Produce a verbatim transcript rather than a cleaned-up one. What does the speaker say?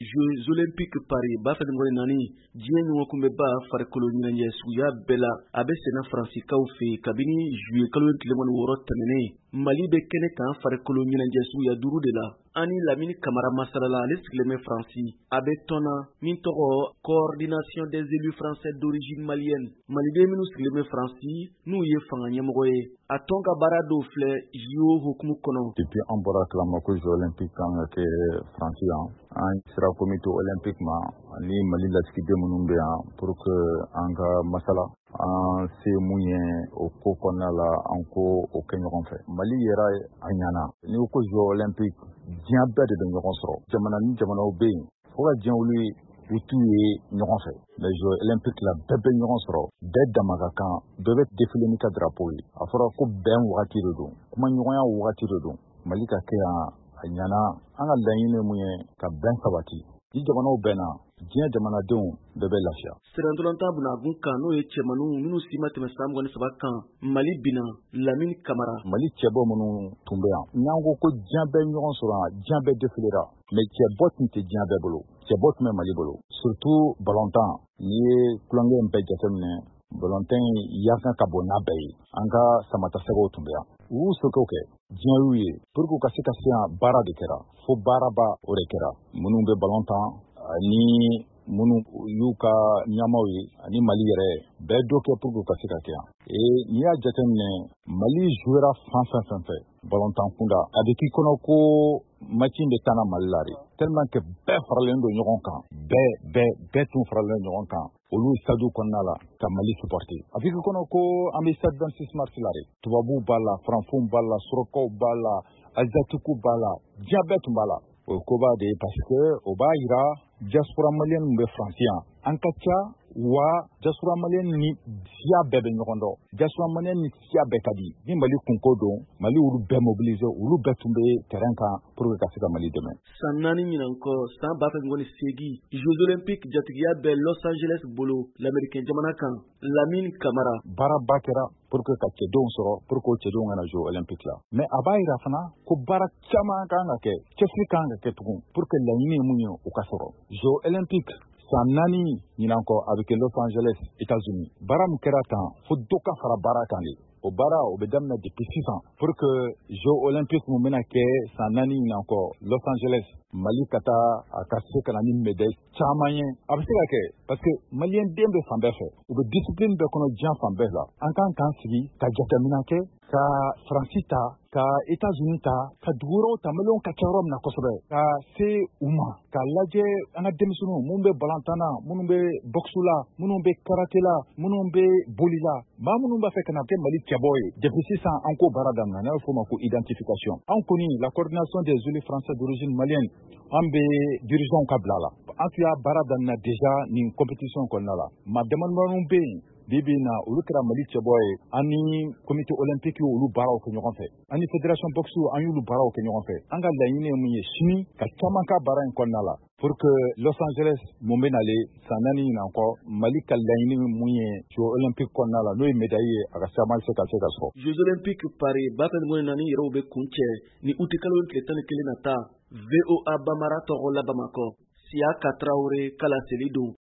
Jeux Olympiques Paris b'a fɛ nin naani diɲɛ ɲɔgɔn bɛ ba farikolo ɲɛnajɛ suguya bɛɛ la a bɛ senna Faransikaw fɛ kabini juillet kalo tile wɔɔrɔ tɛmɛnen Mali bɛ kɛnɛ kan farikolo ɲɛnajɛ suguya duuru de la ani Lamine Camara masalala ale sigilen bɛ Faransi a bɛ tɔnna min tɔgɔ Coordination des élus français d'origine malienne maliden minnu sigilen bɛ Faransi n'u ye fanga ɲɛmɔgɔ ye a tɔn ka baara dɔw filɛ J O hukumu kɔnɔ. Depuis an bɔra kalama ko Jeux Olympiques kan ka kɛ Faransi yan an sera comité olympique ma ani Mali lasigiden minnu bɛ yan pour que an ka masala an se mun ye o ko kɔnɔna la an ko o kɛ ɲɔgɔn fɛ. Mali yɛrɛ a ɲana ni ko Jeux Olympiques diɲɛ bɛɛ de bɛ ɲɔgɔn sɔrɔ jamana ni jamanaw bɛ yen fo ka diɲɛ wuli u t'u ye ɲɔgɔn fɛ mais Jeux Olympiques la bɛɛ bɛ ɲɔgɔn sɔrɔ bɛɛ dama ka kan bɛɛ bɛ défilé ni ka drapeau ye a fɔra ko bɛn wagati de don kuma ɲɔgɔnya wagati de don Mali ka kɛ yan a ɲana an ka laɲini mun ye ka bɛn sabati ni jamanaw bɛnna diɲɛ jamanadenw bɛɛ bɛ lafiya. Sirantolanta Bunagun kan n'o ye cɛmanninw minnu si ma tɛmɛ san mugan ni saba kan Mali binna Lamine Camara. Mali cɛbɔ minnu tun bɛ yan n'an ko ko diɲɛ bɛɛ ɲɔgɔn sɔrɔ yan diɲɛ bɛɛ défilera mais cɛbɔ tun tɛ diɲɛ bɛɛ bolo cɛbɔ tun bɛ Mali bolo surtout ballontan n'i ye kulonkɛ in bɛɛ jateminɛ ballontan yaasa ka bon n'a bɛɛ ye an ka samatasɛgɛw tun bɛ yan u y'u sokɛw kɛ diɲɛ y'u ye pour que u ka se ka se yan baara de kɛra fo baaraba o de kɛra minnu bɛ ballontan ani minnu y'u ka ɲamaw ye ani Mali yɛrɛ bɛɛ dɔ kɛ pour que u ka se ka kɛ yan et n'i y'a jateminɛ Mali jouera fan fɛn fɛn fɛ ballontan kunda a bɛ k'i kɔnɔ ko match bɛ taa na Mali la de tellement que bɛɛ faralen don ɲɔgɔn kan bɛɛ bɛɛ bɛɛ tun faralen ɲɔgɔn kan olu stade kɔnɔna la ka Mali supporter a bɛ k'i kɔnɔ ko an bɛ stade vingt-six mars la de tubabuw b'a la faransiw b'a la sɔrɔkaw b'a la asiatiques b'a la diɲɛ bɛɛ tun b'a la o ko b'a de parce que o b'a yira diaspora malienne min bɛ Faransi yan an ka ca wa diaspora malienne ni siya bɛɛ bɛ ɲɔgɔn dɔn diaspora malienne ni siya bɛɛ ka di ni Mali kunko don Mali olu bɛɛ mobiliser olu bɛɛ tun bɛ terrain kan pour que ka se ka Mali dɛmɛ. San naani ɲinan kɔ san ba fɛ ni seegin Jeux Olympiques jatigiya bɛ Los Angeles bolo l'Américain jamana kan Lamine Camara. Baaraba kɛra pour que ka cɛdenw sɔrɔ pour que o cɛdenw kana Jeux Olympiques la mais a b'a yira fana ko baara caman kan ka kɛ cɛsiri kan ka kɛ tugun pour que laɲini ye mun ye o ka sɔrɔ. Jeux Olympiques san naani ɲinan kɔ a bɛ kɛ Los Angeles États-Unis baara min kɛra tan fo dɔ ka fara baara kan de o baara o bɛ daminɛ depuis sisan pour que Jeux Olympiques mun bɛna kɛ san naani ɲinan kɔ Los Angeles Mali ka taa a ka se ka na ni médaille caman ye a bɛ se ka kɛ parce que maliyɛn den bɛ fan bɛɛ fɛ u bɛ discipline bɛɛ kɔnɔ diɲɛ fan bɛɛ la an kan k'an sigi ka jateminɛ kɛ ka Faransi ta ka États-Unis ta ka dugu wɛrɛw ta maliyɛnw ka kɛ yɔrɔ min na kosɛbɛ ka se u ma ka lajɛ an ka denmisɛnninw minnu bɛ balontan na minnu bɛ boxe la minnu bɛ karate la minnu bɛ boli la maa minnu b'a fɛ ka na kɛ Mali cɛbɔ ye depuis sisan an k'o baara daminɛ n'a bɛ f'o ma ko identification an kɔni la coordination des élus français d'origine malienne an bɛ dirigeants ka bila la an tun y'a baara daminɛ déjà nin compétition kɔnɔna la maa damadamaw bɛ yen bibi na olu kɛra Mali cɛbɔ ye ani comité olympique olu baaraw kɛ ɲɔgɔn fɛ ani fédération boxe an y'olu baaraw kɛ ɲɔgɔn fɛ an ka laɲini ye mun ye sini ka caman ka baara in kɔnɔna la pour que Los Angeles mun bɛ nalen san naani ɲinan kɔ Mali ka laɲini mun ye Jeux Olympiques kɔnɔna la n'o ye médaille ye a ka caman se ka se ka sɔrɔ. Jeux Olympiques Paris ba fɛ nin naani yɛrɛw bɛ kun cɛ ni août kalo tile tan ni kelen na ta V O A Bamara tɔgɔ la Bamakɔ Siaka Traoré kala seli don.